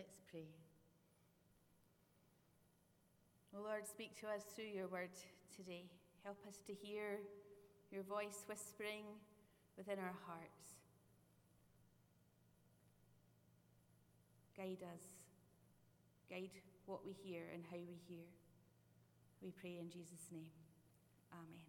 Let's pray. O Lord, speak to us through your word today. Help us to hear your voice whispering within our hearts. Guide us. Guide what we hear and how we hear. We pray in Jesus' name. Amen.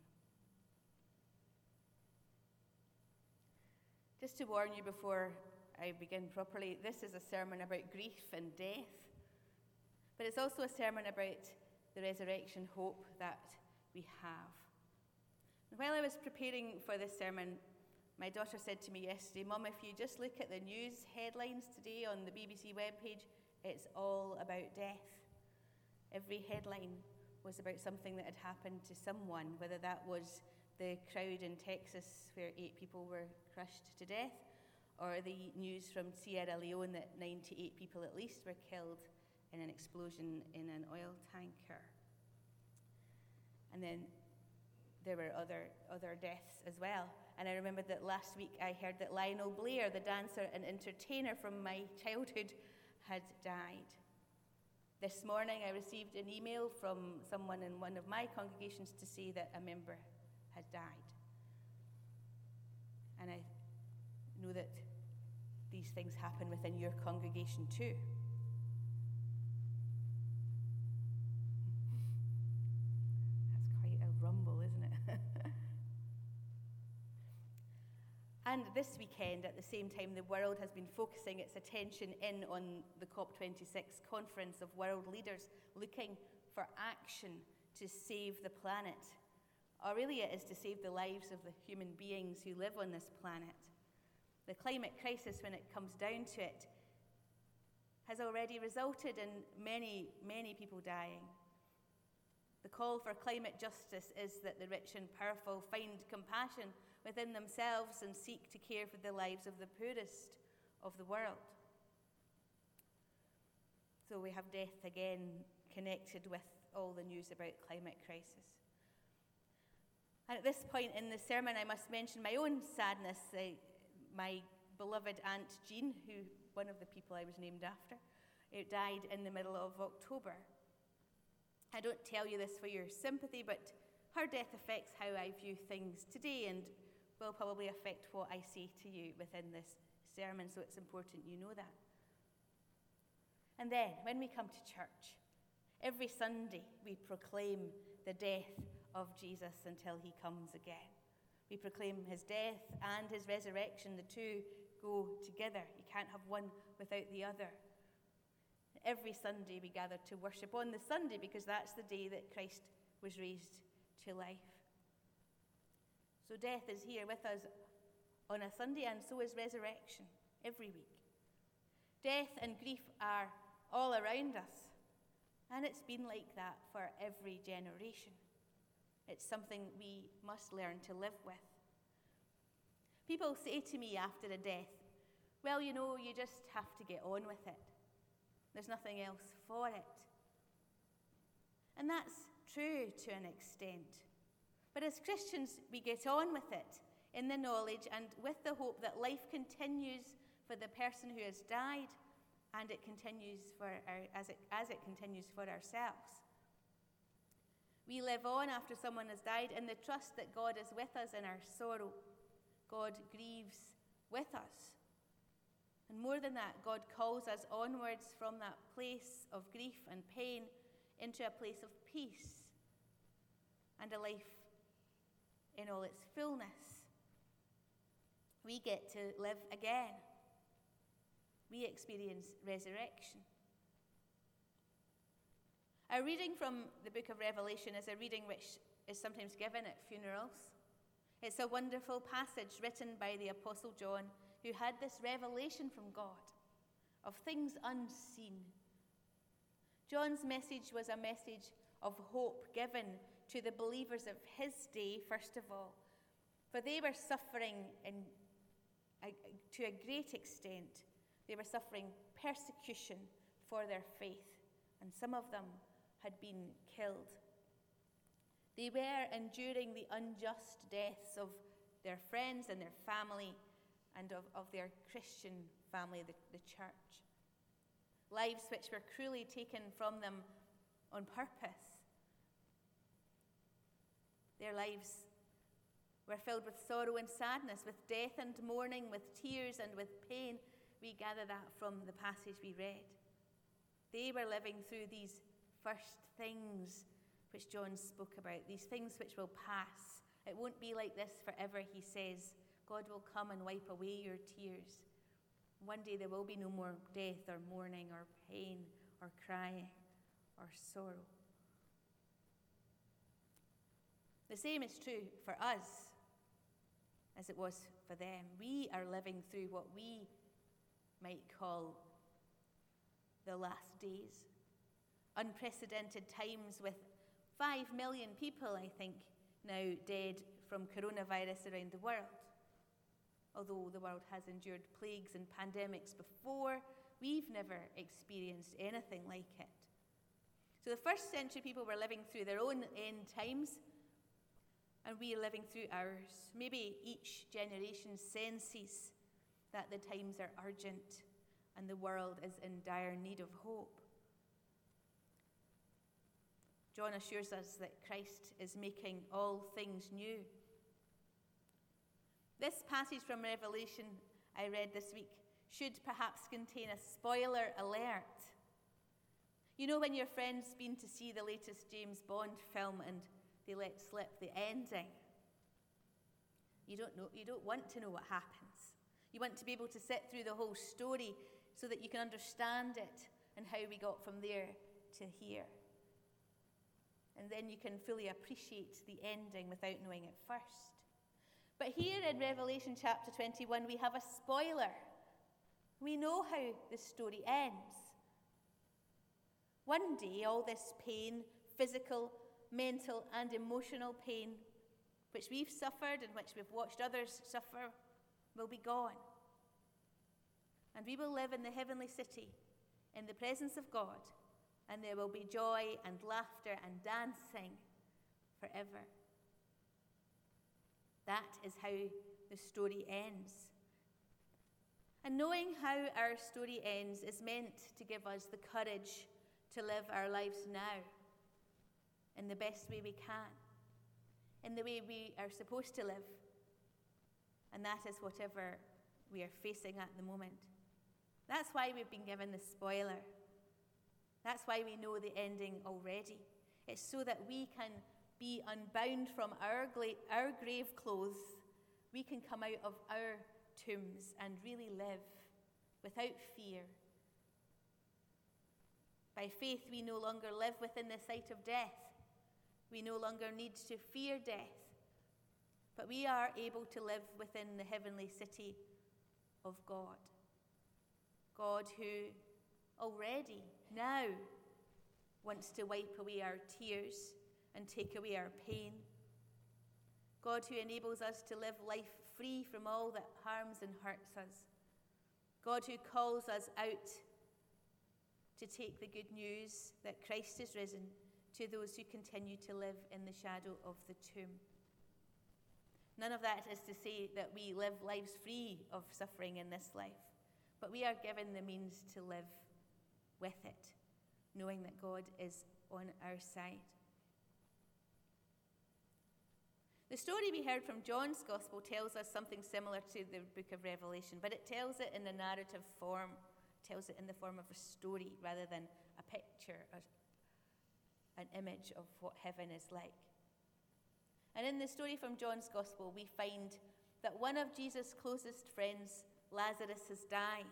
Just to warn you before I begin properly, this is a sermon about grief and death, but it's also a sermon about the resurrection hope that we have. And while I was preparing for this sermon, my daughter said to me yesterday, "Mum, if you just look at the news headlines today on the BBC webpage, it's all about death." Every headline was about something that had happened to someone, whether that was the crowd in Texas where 8 people were crushed to death, or the news from Sierra Leone that 98 people at least were killed in an explosion in an oil tanker. And then there were other deaths as well. And I remembered that last week I heard that Lionel Blair, the dancer and entertainer from my childhood, had died. This morning I received an email from someone in one of my congregations to say that a member had died. And I know that these things happen within your congregation too. That's quite a rumble, isn't it? And this weekend, at the same time, the world has been focusing its attention in on the COP26 conference of world leaders looking for action to save the planet. Or really it is to save the lives of the human beings who live on this planet. The climate crisis, when it comes down to it, has already resulted in many, many people dying. The call for climate justice is that the rich and powerful find compassion within themselves and seek to care for the lives of the poorest of the world. So we have death again connected with all the news about climate crisis. And at this point in the sermon, I must mention my own sadness. My beloved Aunt Jean, one of the people I was named after, died in the middle of October. I don't tell you this for your sympathy, but her death affects how I view things today and will probably affect what I say to you within this sermon, so it's important you know that. And then, when we come to church, every Sunday we proclaim the death of Jesus until he comes again. We proclaim his death and his resurrection. The two go together. You can't have one without the other. Every Sunday we gather to worship on the Sunday because that's the day that Christ was raised to life. So death is here with us on a Sunday, and so is resurrection every week. Death and grief are all around us, and it's been like that for every generation. It's something we must learn to live with. People say to me after a death, "Well, you just have to get on with it. There's nothing else for it." And that's true to an extent. But as Christians, we get on with it in the knowledge and with the hope that life continues for the person who has died, and it continues as it continues for ourselves. We live on after someone has died in the trust that God is with us in our sorrow. God grieves with us. And more than that, God calls us onwards from that place of grief and pain into a place of peace and a life in all its fullness. We get to live again. We experience resurrection. Our reading from the book of Revelation is a reading which is sometimes given at funerals. It's a wonderful passage written by the Apostle John, who had this revelation from God of things unseen. John's message was a message of hope given to the believers of his day, first of all, for they were suffering to a great extent. They were suffering persecution for their faith, and some of them had been killed. They were enduring the unjust deaths of their friends and their family and of their Christian family, the church. lives which were cruelly taken from them on purpose. Their lives were filled with sorrow and sadness, with death and mourning, with tears and with pain. We gather that from the passage we read. They were living through these first things which John spoke about, these things which will pass. It won't be like this forever, he says. God will come and wipe away your tears. One day there will be no more death or mourning or pain or crying or sorrow. The same is true for us as it was for them. We are living through what we might call the last days. Unprecedented times with 5 million people, I think, now dead from coronavirus around the world. Although the world has endured plagues and pandemics before, we've never experienced anything like it. So the first century people were living through their own end times, and we are living through ours. Maybe each generation senses that the times are urgent and the world is in dire need of hope. John assures us that Christ is making all things new. This passage from Revelation I read this week should perhaps contain a spoiler alert. You know when your friend's been to see the latest James Bond film and they let slip the ending? You don't want to know what happens. You want to be able to sit through the whole story so that you can understand it and how we got from there to here. And then you can fully appreciate the ending without knowing it first. But here in Revelation chapter 21, we have a spoiler. We know how the story ends. One day, all this pain, physical, mental, and emotional pain, which we've suffered and which we've watched others suffer, will be gone. And we will live in the heavenly city, in the presence of God, and there will be joy and laughter and dancing forever. That is how the story ends. And knowing how our story ends is meant to give us the courage to live our lives now in the best way we can, in the way we are supposed to live. And that is whatever we are facing at the moment. That's why we've been given the spoiler. That's why we know the ending already. It's so that we can be unbound from our grave clothes. We can come out of our tombs and really live without fear. By faith, we no longer live within the sight of death. We no longer need to fear death. But we are able to live within the heavenly city of God. God who already, now, wants to wipe away our tears and take away our pain. God who enables us to live life free from all that harms and hurts us. God who calls us out to take the good news that Christ is risen to those who continue to live in the shadow of the tomb. None of that is to say that we live lives free of suffering in this life, but we are given the means to live with it, knowing that God is on our side. The story we heard from John's Gospel tells us something similar to the book of Revelation, but it tells it in a narrative form. It tells it in the form of a story rather than a picture or an image of what heaven is like. And in the story from John's Gospel, we find that one of Jesus' closest friends, Lazarus, has died.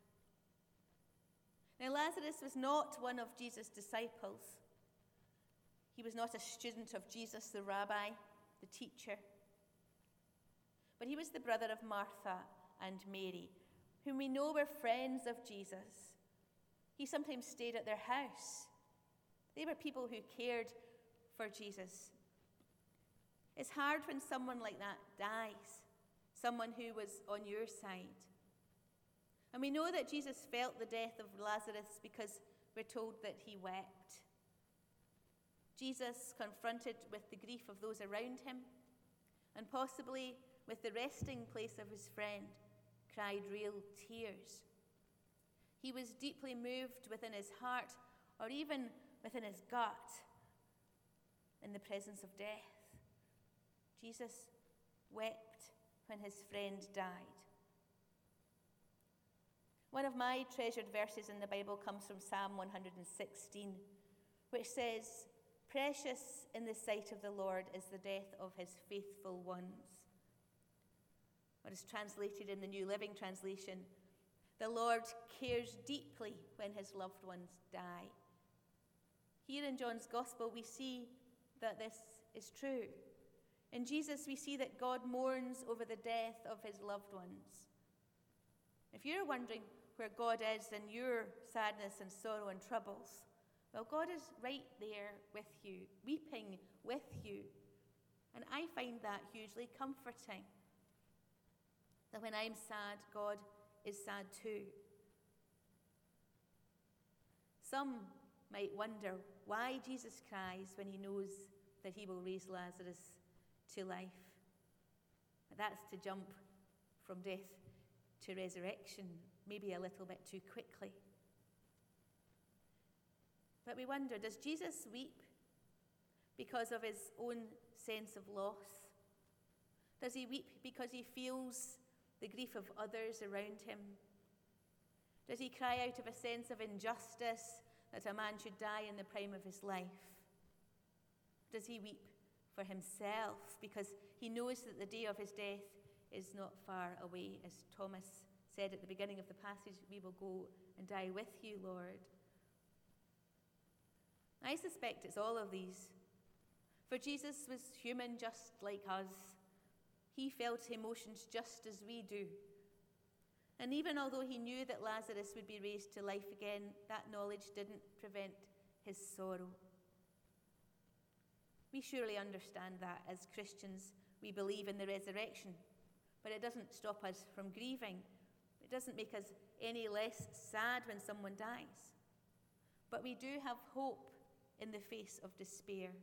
Now, Lazarus was not one of Jesus' disciples. He was not a student of Jesus, the rabbi, the teacher. But he was the brother of Martha and Mary, whom we know were friends of Jesus. He sometimes stayed at their house. They were people who cared for Jesus. It's hard when someone like that dies, someone who was on your side. And we know that Jesus felt the death of Lazarus because we're told that he wept. Jesus, confronted with the grief of those around him, and possibly with the resting place of his friend, cried real tears. He was deeply moved within his heart, or even within his gut, in the presence of death. Jesus wept when his friend died. One of my treasured verses in the Bible comes from Psalm 116, which says, "Precious in the sight of the Lord is the death of his faithful ones." What is translated in the New Living Translation, "The Lord cares deeply when his loved ones die." Here in John's Gospel, we see that this is true. In Jesus, we see that God mourns over the death of his loved ones. If you're wondering where God is in your sadness and sorrow and troubles, well, God is right there with you, weeping with you. And I find that hugely comforting. That when I'm sad, God is sad too. Some might wonder why Jesus cries when he knows that he will raise Lazarus to life. But that's to jump from death to resurrection, maybe a little bit too quickly. But we wonder, does Jesus weep because of his own sense of loss? Does he weep because he feels the grief of others around him? Does he cry out of a sense of injustice that a man should die in the prime of his life? Does he weep for himself because he knows that the day of his death is not far away? As Thomas said at the beginning of the passage, "We will go and die with you, Lord." I suspect it's all of these. For Jesus was human just like us. He felt emotions just as we do. And even although he knew that Lazarus would be raised to life again, that knowledge didn't prevent his sorrow. We surely understand that as Christians. We believe in the resurrection, but it doesn't stop us from grieving. It doesn't make us any less sad when someone dies. But we do have hope in the face of despair.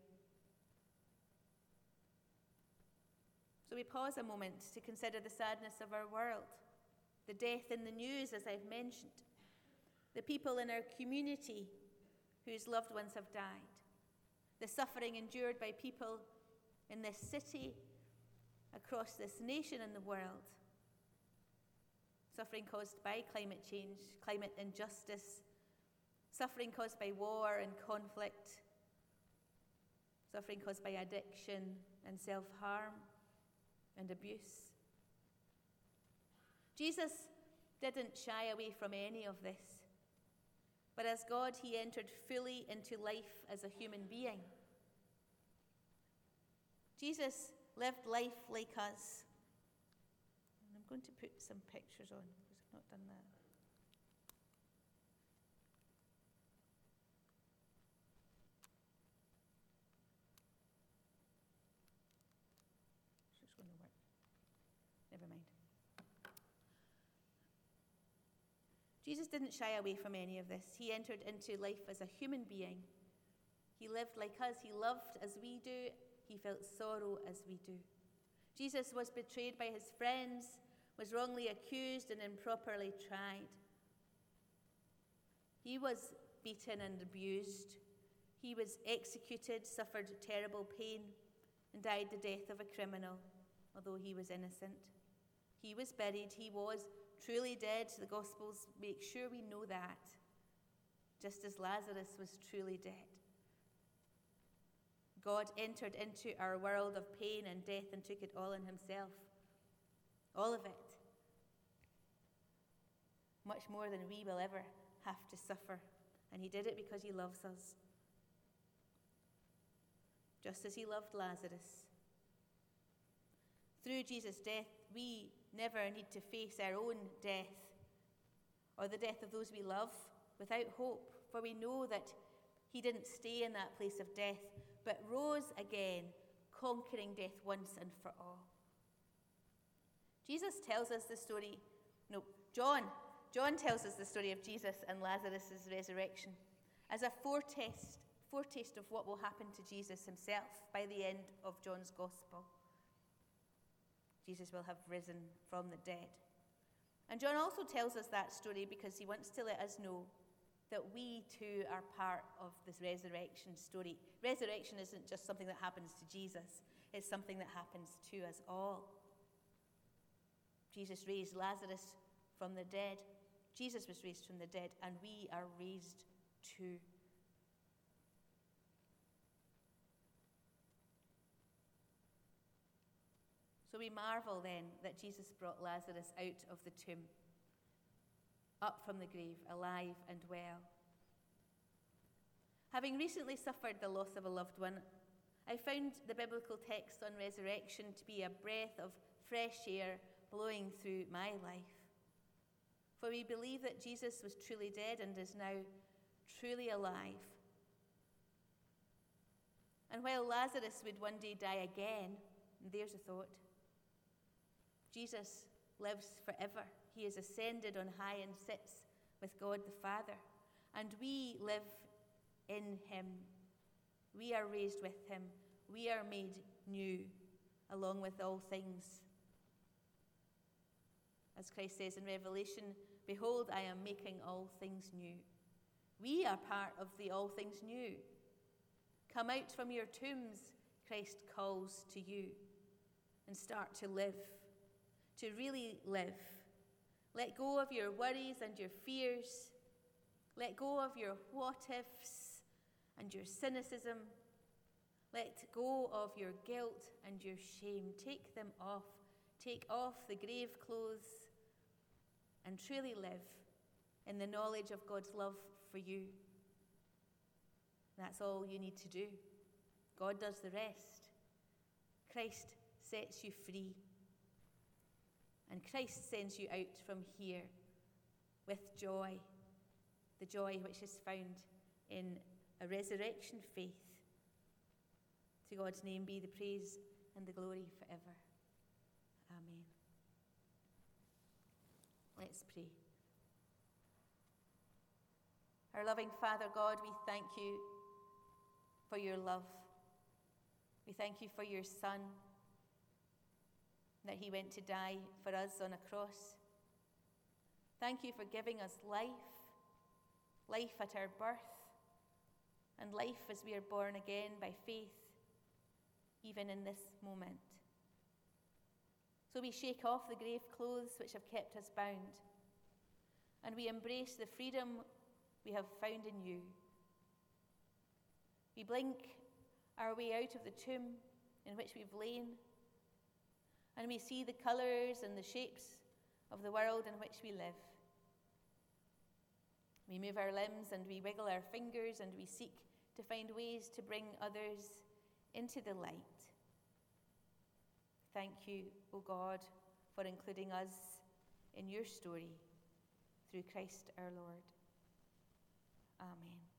So we pause a moment to consider the sadness of our world, the death in the news, as I've mentioned, the people in our community whose loved ones have died, the suffering endured by people in this city, across this nation and the world, suffering caused by climate change, climate injustice, suffering caused by war and conflict, suffering caused by addiction and self-harm and abuse. Jesus didn't shy away from any of this, but as God, he entered fully into life as a human being. Jesus lived life like us. And I'm going to put some pictures on because I've not done that. It's going to work. Never mind. Jesus didn't shy away from any of this. He entered into life as a human being. He lived like us. He loved as we do. He felt sorrow as we do. Jesus was betrayed by his friends, was wrongly accused and improperly tried. He was beaten and abused. He was executed, suffered terrible pain, and died the death of a criminal, although he was innocent. He was buried. He was truly dead. The Gospels make sure we know that, just as Lazarus was truly dead. God entered into our world of pain and death and took it all on himself. All of it. Much more than we will ever have to suffer. And he did it because he loves us. Just as he loved Lazarus. Through Jesus' death, we never need to face our own death or the death of those we love without hope, for we know that he didn't stay in that place of death, but rose again, conquering death once and for all. John tells us the story of Jesus and Lazarus' resurrection as a foretaste of what will happen to Jesus himself by the end of John's Gospel. Jesus will have risen from the dead. And John also tells us that story because he wants to let us know that we too are part of this resurrection story. Resurrection isn't just something that happens to Jesus, it's something that happens to us all. Jesus raised Lazarus from the dead. Jesus was raised from the dead, and we are raised too. So we marvel then that Jesus brought Lazarus out of the tomb, up from the grave, alive and well. Having recently suffered the loss of a loved one, I found the biblical text on resurrection to be a breath of fresh air blowing through my life. For we believe that Jesus was truly dead and is now truly alive. And while Lazarus would one day die again, and there's a thought, Jesus lives forever. He is ascended on high and sits with God the Father. And we live in him. We are raised with him. We are made new, along with all things. As Christ says in Revelation, behold, I am making all things new. We are part of the all things new. Come out from your tombs, Christ calls to you, and start to live, to really live. Let go of your worries and your fears. Let go of your what-ifs and your cynicism. Let go of your guilt and your shame. Take them off. Take off the grave clothes and truly live in the knowledge of God's love for you. That's all you need to do. God does the rest. Christ sets you free. And Christ sends you out from here with joy, the joy which is found in a resurrection faith. To God's name be the praise and the glory forever. Amen. Let's pray. Our loving Father God, we thank you for your love. We thank you for your Son, that he went to die for us on a cross. Thank you for giving us life at our birth, and life as we are born again by faith, even in this moment. So we shake off the grave clothes which have kept us bound, and we embrace the freedom we have found in you. We blink our way out of the tomb in which we've lain, and we see the colours and the shapes of the world in which we live. We move our limbs and we wiggle our fingers and we seek to find ways to bring others into the light. Thank you, O God, for including us in your story through Christ our Lord. Amen.